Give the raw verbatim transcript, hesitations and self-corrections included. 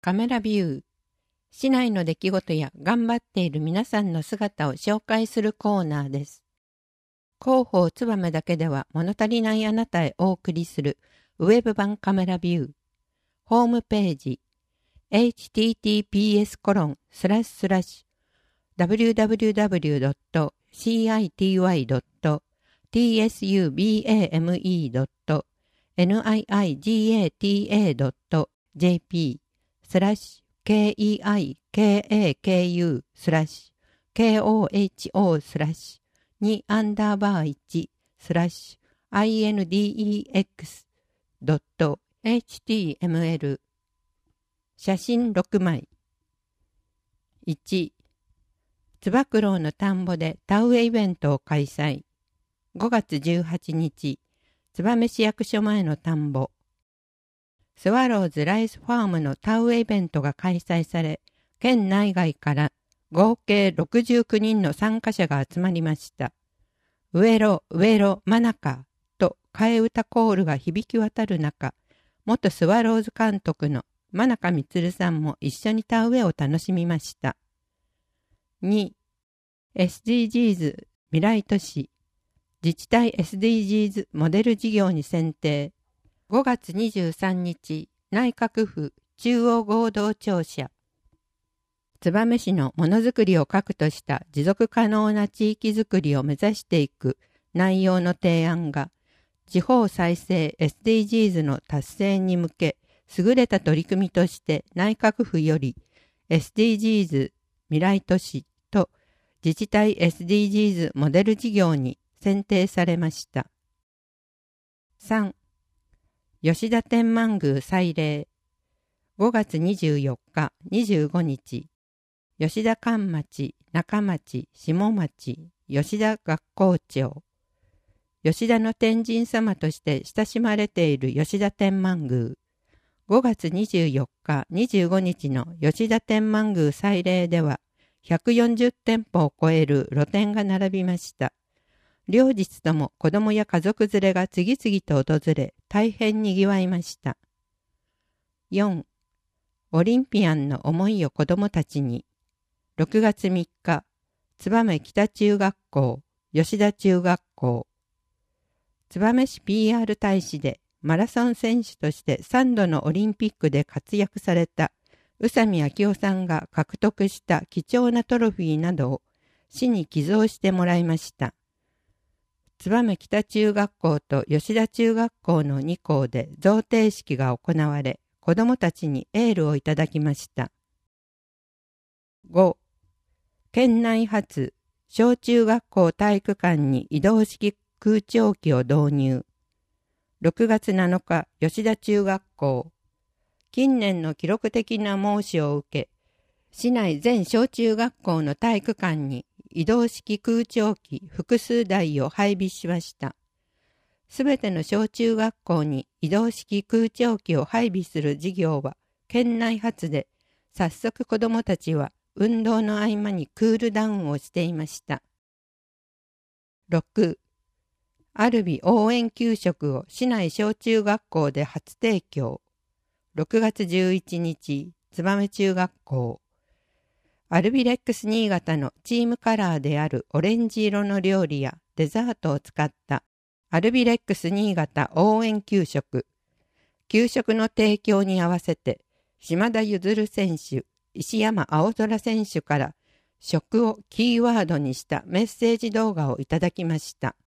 カメラビュー。市内の出来事や頑張っている皆さんの姿を紹介するコーナーです。広報つばめだけでは物足りないあなたへお送りするウェブ版カメラビュー。ホームページ エイチティーティーピーエスコロンスラッシュスラッシュダブリューダブリューダブリュードットシーアイティーワイドットティーエスユービーエーエムイードットニイガタドットジェーピースラッシュ ケーイーアイケーエーケーユー スラッシュ ケーオーエイチオー スラッシュにアンダーバーいちスラッシュ アイエヌディーイーエックスドットエイチティーエムエル 写真ろくまい。いち、つば九郎の田んぼで田植えイベントを開催。ごがつじゅうはちにち、燕市役所前の田んぼ。スワローズライスファームの田植えイベントが開催され、県内外から合計ろくじゅうきゅうにんの参加者が集まりました。植えろ、植えろ、真中と替え歌コールが響き渡る中、元スワローズ監督の真中満さんも一緒に田植えを楽しみました。に、エスディージーズ 未来都市自治体 エスディージーズ モデル事業に選定。ごがつにじゅうさんにち、内閣府中央合同庁舎。燕市のものづくりを核とした持続可能な地域づくりを目指していく内容の提案が、地方再生 エスディージーズ の達成に向け、優れた取り組みとして内閣府より エスディージーズ 未来都市と自治体 エスディージーズ モデル事業に選定されました。さん、吉田天満宮祭礼。ごがつにじゅうよっか、にじゅうごにち、吉田関町、中町、下町、吉田学校長。吉田の天神様として親しまれている吉田天満宮。ごがつにじゅうよっか、にじゅうごにちの吉田天満宮祭礼では、ひゃくよんじゅってんぽを超える露店が並びました。両日とも子供や家族連れが次々と訪れ、大変にぎわいました。よん、オリンピアンの思いを子供たちに。ろくがつみっか、燕北中学校、吉田中学校。燕市 ピーアール 大使でマラソン選手としてさんどのオリンピックで活躍された宇佐美昭夫さんが獲得した貴重なトロフィーなどを市に寄贈してもらいました。燕北中学校と吉田中学校のに校で贈呈式が行われ、子どもたちにエールをいただきました。ご、県内初、小中学校体育館に移動式空調機を導入。ろくがつなのか、吉田中学校。近年の記録的な猛暑を受け、市内全小中学校の体育館に移動式空調機複数台を配備しました。すべての小中学校に移動式空調機を配備する事業は県内初で、早速子どもたちは運動の合間にクールダウンをしていました。ろく、アルビ応援給食を市内小中学校で初提供。ろくがつじゅういちにち、燕中学校。アルビレックス新潟のチームカラーであるオレンジ色の料理やデザートを使ったアルビレックス新潟応援給食。給食の提供に合わせて島田譲選手、石山青空選手から食をキーワードにしたメッセージ動画をいただきました。